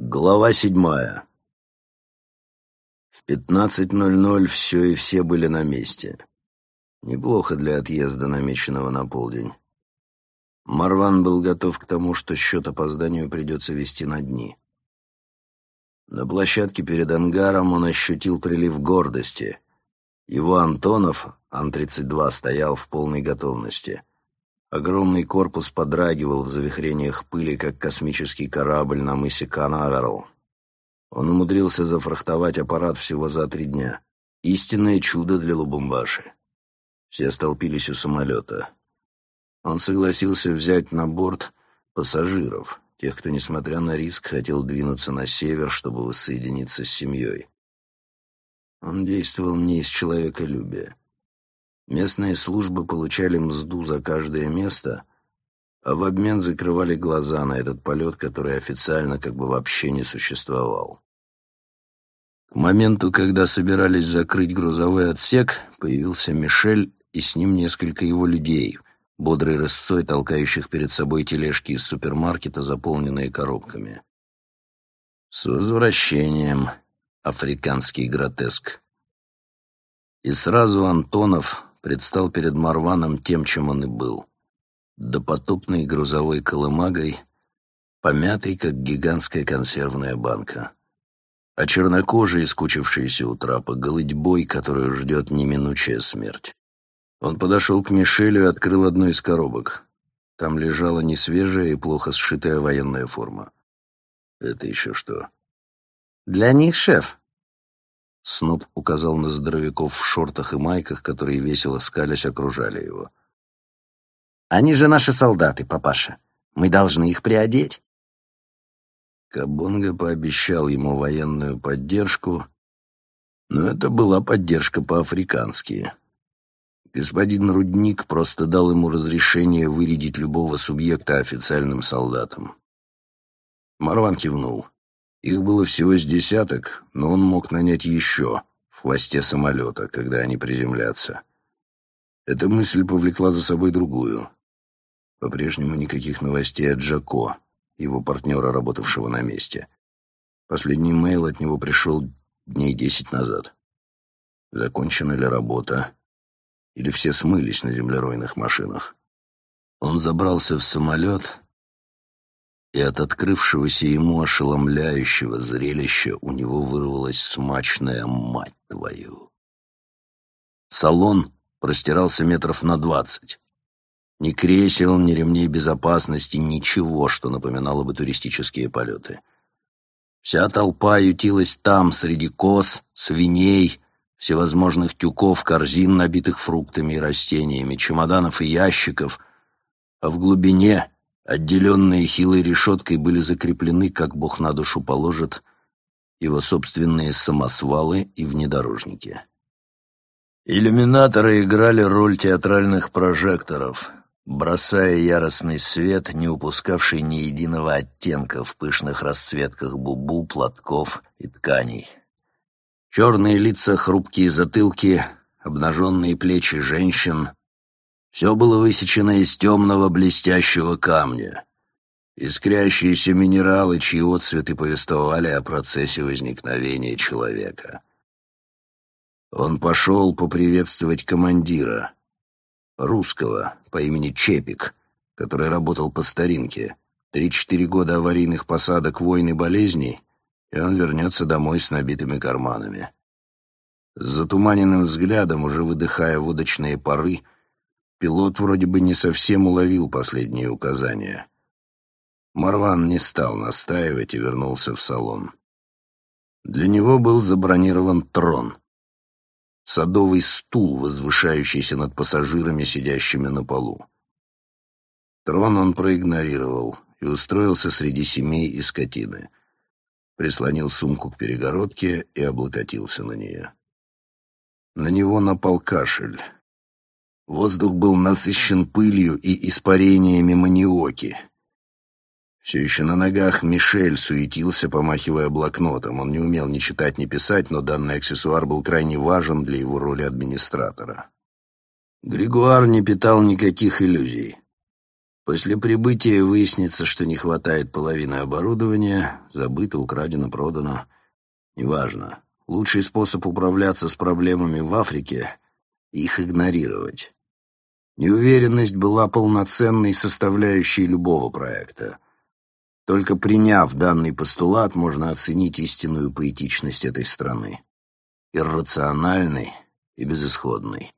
Глава 7. В 15:00 все и все были на месте. Неплохо для отъезда, намеченного на полдень. Марван был готов к тому, что счет опозданию придется вести на дни. На площадке перед ангаром он ощутил прилив гордости. Его Антонов, Ан-32, стоял в полной готовности. Огромный корпус подрагивал в завихрениях пыли, как космический корабль на мысе Канаверал. Он умудрился зафрахтовать аппарат всего за 3 дня. Истинное чудо для Лубумбаши. Все столпились у самолета. Он согласился взять на борт пассажиров, тех, кто, несмотря на риск, хотел двинуться на север, чтобы воссоединиться с семьей. Он действовал не из человеколюбия. Местные службы получали мзду за каждое место, а в обмен закрывали глаза на этот полет, который официально как бы вообще не существовал. К моменту, когда собирались закрыть грузовой отсек, появился Мишель и с ним несколько его людей, бодрой рысцой толкающих перед собой тележки из супермаркета, заполненные коробками. «С возвращением, африканский гротеск!» И сразу Антонов предстал перед Марваном тем, чем он и был. Допотопной грузовой колымагой, помятой, как гигантская консервная банка. А чернокожий, скучившийся у трапа, голыдьбой, которую ждет неминучая смерть. Он подошел к Мишелю и открыл одну из коробок. Там лежала несвежая и плохо сшитая военная форма. «Это еще что?» «Для них, шеф». Сноб указал на здоровяков в шортах и майках, которые, весело скалясь, окружали его. «Они же наши солдаты, папаша. Мы должны их приодеть». Кабонга пообещал ему военную поддержку, но это была поддержка по-африкански. Господин Рудник просто дал ему разрешение вырядить любого субъекта официальным солдатом. Марван кивнул. Их было всего с десяток, но он мог нанять еще в хвосте самолета, когда они приземлятся. Эта мысль повлекла за собой другую. По-прежнему никаких новостей от Джако, его партнера, работавшего на месте. Последний мейл от него пришел дней 10 назад. Закончена ли работа? Или все смылись на землеройных машинах? Он забрался в самолет, и от открывшегося ему ошеломляющего зрелища у него вырвалась смачная «мать твою». Салон простирался метров на 20. Ни кресел, ни ремней безопасности, ничего, что напоминало бы туристические полеты. Вся толпа ютилась там, среди коз, свиней, всевозможных тюков, корзин, набитых фруктами и растениями, чемоданов и ящиков, а в глубине, отделенные хилой решеткой, были закреплены, как Бог на душу положит, его собственные самосвалы и внедорожники. Иллюминаторы играли роль театральных прожекторов, бросая яростный свет, не упускавший ни единого оттенка в пышных расцветках бубу, платков и тканей. Черные лица, хрупкие затылки, обнаженные плечи женщин — все было высечено из темного блестящего камня. Искрящиеся минералы, чьи отцветы повествовали о процессе возникновения человека. Он пошел поприветствовать командира, русского по имени Чепик, который работал по старинке. 3-4 года аварийных посадок, войн и болезней, и он вернется домой с набитыми карманами. С затуманенным взглядом, уже выдыхая водочные пары, пилот вроде бы не совсем уловил последние указания. Марван не стал настаивать и вернулся в салон. Для него был забронирован трон. Садовый стул, возвышающийся над пассажирами, сидящими на полу. Трон он проигнорировал и устроился среди семей и скотины. Прислонил сумку к перегородке и облокотился на нее. На него напал кашель. Воздух был насыщен пылью и испарениями маниоки. Все еще на ногах Мишель суетился, помахивая блокнотом. Он не умел ни читать, ни писать, но данный аксессуар был крайне важен для его роли администратора. Григуар не питал никаких иллюзий. После прибытия выяснится, что не хватает половины оборудования, забыто, украдено, продано. Неважно. Лучший способ управляться с проблемами в Африке — их игнорировать. Неуверенность была полноценной составляющей любого проекта. Только приняв данный постулат, можно оценить истинную поэтичность этой страны. Иррациональной и безысходной.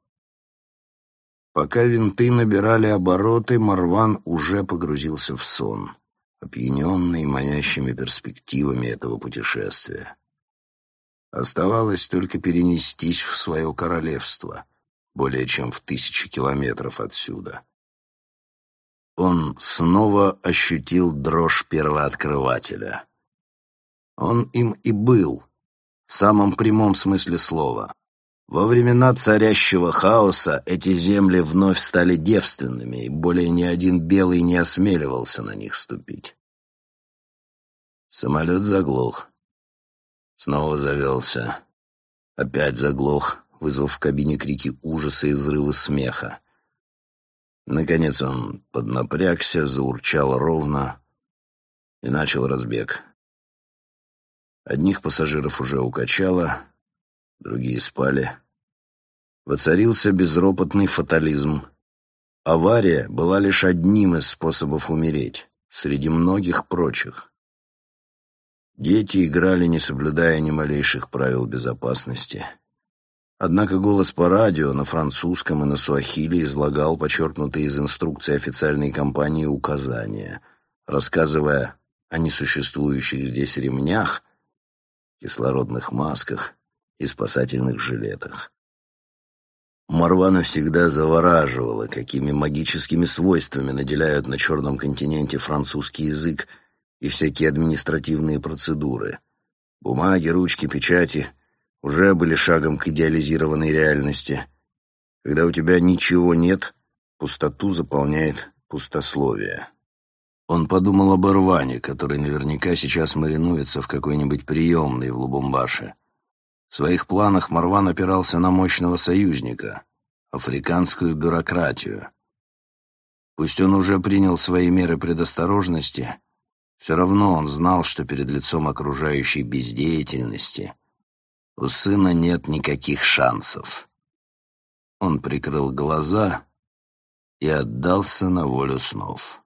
Пока винты набирали обороты, Марван уже погрузился в сон, опьяненный манящими перспективами этого путешествия. Оставалось только перенестись в свое королевство, более чем в 1000 километров отсюда. Он снова ощутил дрожь первооткрывателя. Он им и был, в самом прямом смысле слова. Во времена царящего хаоса эти земли вновь стали девственными, и более ни один белый не осмеливался на них ступить. Самолет заглох. Снова завелся. Опять заглох, вызвав в кабине крики ужаса и взрывы смеха. Наконец он поднапрягся, заурчал ровно и начал разбег. Одних пассажиров уже укачало, другие спали. Воцарился безропотный фатализм. Авария была лишь одним из способов умереть, среди многих прочих. Дети играли, не соблюдая ни малейших правил безопасности. Однако голос по радио на французском и на суахили излагал подчеркнутые из инструкций официальной компании указания, рассказывая о несуществующих здесь ремнях, кислородных масках и спасательных жилетах. Марвана всегда завораживало, какими магическими свойствами наделяют на Черном континенте французский язык и всякие административные процедуры. Бумаги, ручки, печати уже были шагом к идеализированной реальности. Когда у тебя ничего нет, пустоту заполняет пустословие. Он подумал об Ирване, который наверняка сейчас маринуется в какой-нибудь приемной в Лубумбаше. В своих планах Марван опирался на мощного союзника — африканскую бюрократию. Пусть он уже принял свои меры предосторожности, все равно он знал, что перед лицом окружающей бездеятельности у сына нет никаких шансов. Он прикрыл глаза и отдался на волю снов.